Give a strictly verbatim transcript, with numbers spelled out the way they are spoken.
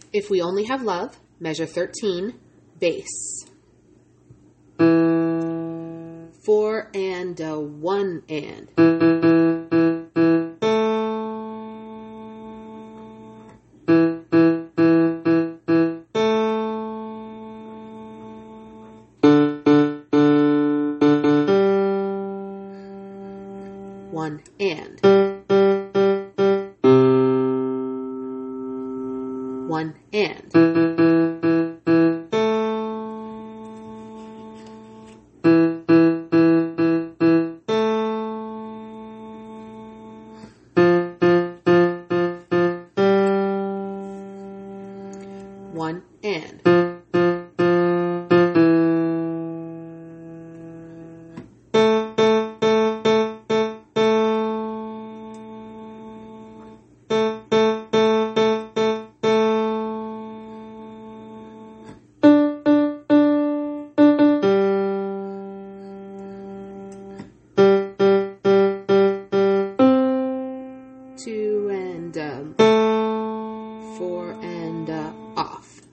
If we only have love, measure thirteen, bass. Four and a one and. One and. One and. One and. Two and um, four and uh, off.